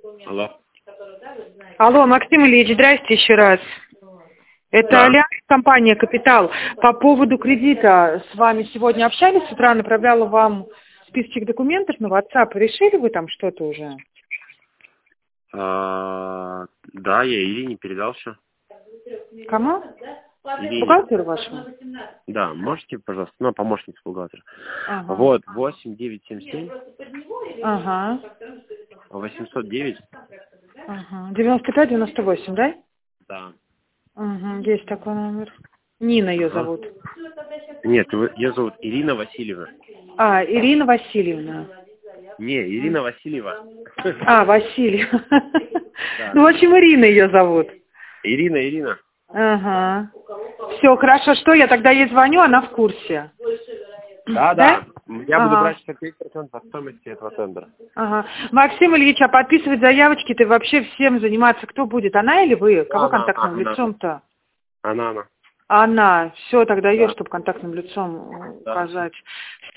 Алло. Алло, Максим Ильич, здрасте еще раз. Это Да. Альянс, компания «Капитал». По поводу кредита с вами сегодня общались, с утра направляла вам списочек документов на WhatsApp. Решили вы там что-то уже? Да, я Ирине передал все. Кому? Ирине. Бухгалтеру вашему? Да, можете, пожалуйста, ну, помощница бухгалтера. Ага. Вот, 8977 Ага. 809. Ага. 95-98, да? Да. Угу, есть такой номер. Нина ее Ага. зовут. Нет, ее зовут Ирина Васильевна. А, Ирина Васильевна. Не, Ирина Васильева. А, Васильева. Да. Ну, в общем, Ирина ее зовут. Ирина. Ага. Все, хорошо, что я тогда ей звоню, она в курсе. Да. Я буду Ага. брать 65% от стоимости этого тендера. Ага. Максим Ильич, а подписывать заявочки-то вообще всем заниматься кто будет? Она или вы? Кого Она. контактным лицом-то? Она. Она. Все, тогда ее, Да. чтобы контактным лицом Да. указать.